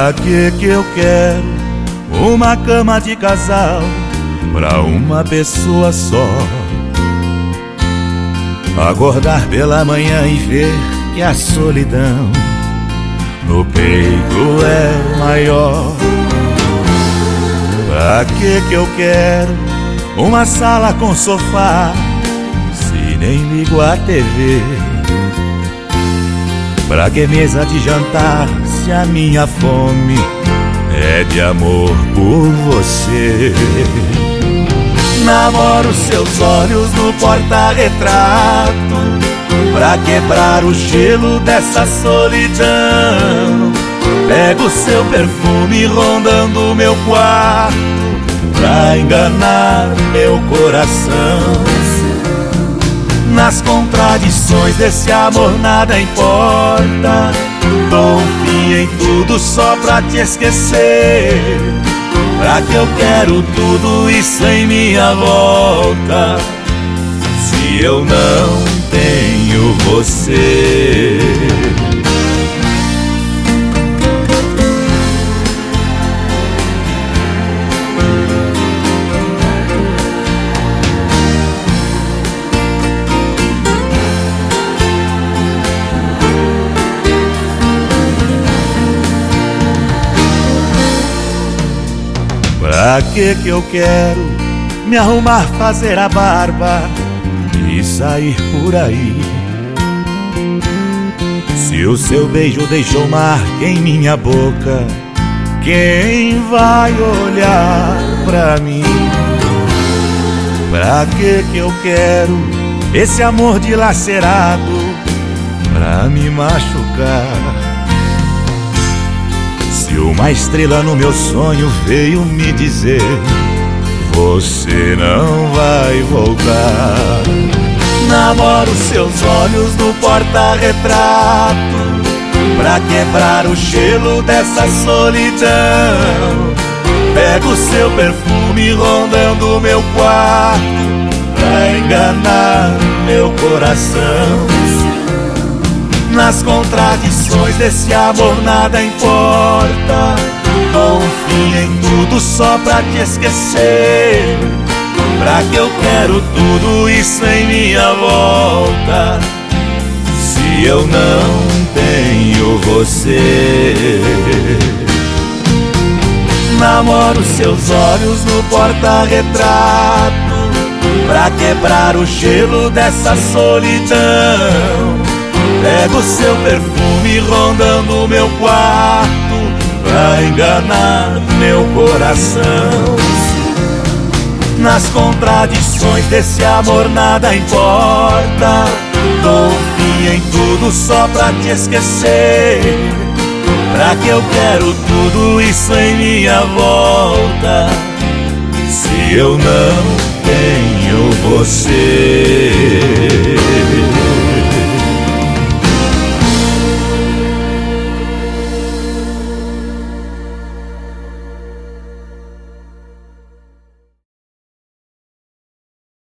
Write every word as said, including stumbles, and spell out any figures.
Pra que que eu quero uma cama de casal pra uma pessoa só? Acordar pela manhã e ver que a solidão no peito é maior. Pra que que eu quero uma sala com sofá se nem ligo a T V? Pra que mesa de jantar se a minha fome é de amor por você? Namoro seus olhos no porta-retrato pra quebrar o gelo dessa solidão. Pego seu perfume rondando meu quarto pra enganar meu coração. Nas contradições desse amor nada importa. Dou um fim em tudo só pra te esquecer. Pra que eu quero tudo isso em minha volta se eu não tenho você? Pra que que eu quero me arrumar, fazer a barba e sair por aí, se o seu beijo deixou marca em minha boca? Quem vai olhar pra mim? Pra que que eu quero esse amor dilacerado pra me machucar? Se uma estrela no meu sonho veio me dizer: você não vai voltar. Namoro seus olhos no porta-retrato pra quebrar o gelo dessa solidão. Pego seu perfume rondando meu quarto pra enganar meu coração. Nas contradições desse amor nada importa. Dou um fim em tudo só pra te esquecer. Pra que eu quero tudo isso em minha volta se eu não tenho você? Namoro seus olhos no porta-retrato pra quebrar o gelo dessa solidão. Pego seu perfume rondando meu quarto pra enganar meu coração. Nas contradições desse amor nada importa. Dou um fim em tudo só pra te esquecer. Pra que eu quero tudo isso em minha volta se eu não tenho você?